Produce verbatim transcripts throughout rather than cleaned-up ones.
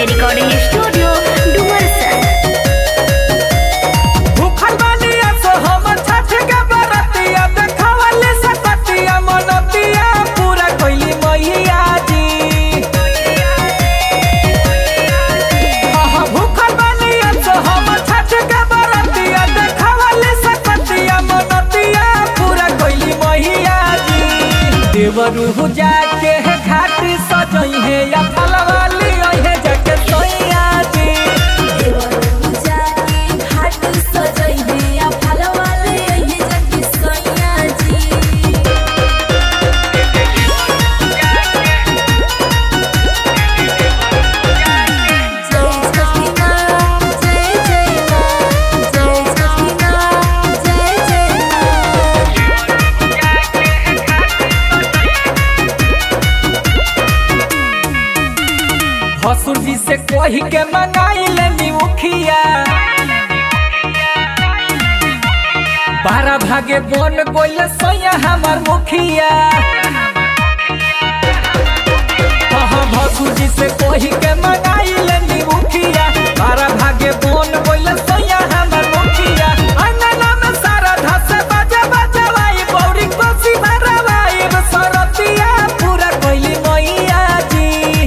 Mahalakshmi recording studio Dumarsan. भूखल बानिया सो हम छठ के बरतिया देखावले सकतिया मनतिया पूरा कोइली मैया जी। हां भूखल बानिया सो हम छठ के बरतिया देखावले सकतिया मनतिया पूरा कोइली मैया जी। देवरू जाके घाट सजई है या फलवाली है जाके सोइया जी। देवरू जाके घाट सजई है या फलवाले है जाके सोइया जी। जय छठी माँ जय जय माँ, जय छठी माँ जय जय माँ। भसुर जी से कही के मंगाई लेनी मुखिया बारह भागे बन गोल सोया हमार मुखिया। हाँ भसुर जी से कही के मंगाई लेनी मुखिया बारह भागे बन गोल सोया हमार मुखिया। अंगना में सारा धस बजा बजवाई बौरी कोसी भरवाई सरतिया पूरा कोइली मैया जी।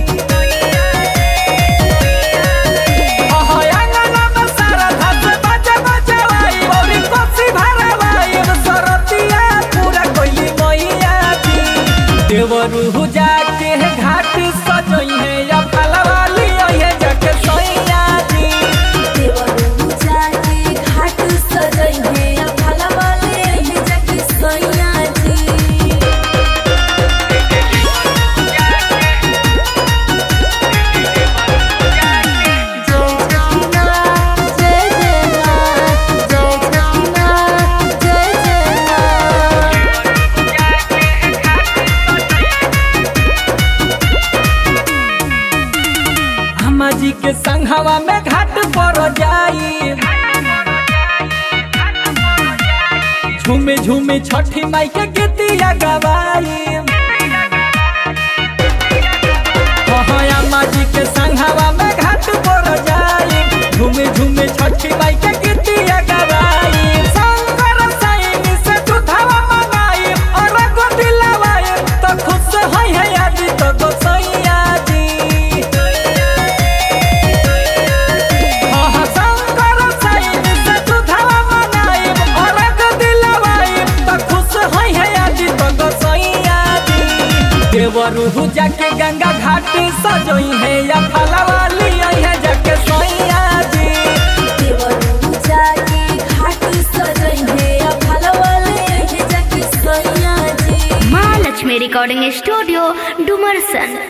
देवरू जाके घाट सजई है या फलवाली है जाके सोइया जी। देवरू जाके घाट सजई है या फलवाले है जाके सोइया जी। जय छठी माँ जय जय माँ, जय छठी माँ जय जय माँ। अम्मा जी के संघवा में घाट पर जाई झूमे झूमे छठी माई के गीतिया गवाई। हाँ अम्मा जी के संघवा में घाट पर जाई झूमे झूमे छठी माई के गीतिया गवाई। शंकर सैनी से दूधवा मंगाई और गोदी लवाई तो खुश होई है आदि तो गोसैया जी। हाँ शंकर सैनी से दूधवा मंगाई और गोदी लवाई तो खुश होई है आदि तो गोसैया जी। देवरू जाके गंगा घाट सजई है या फलवाली है जाके सोइया जी। देवरू जाके घाट सजई है या फलवाले है जाके सोइया जी। Mahalakshmi recording studio Dumarsan.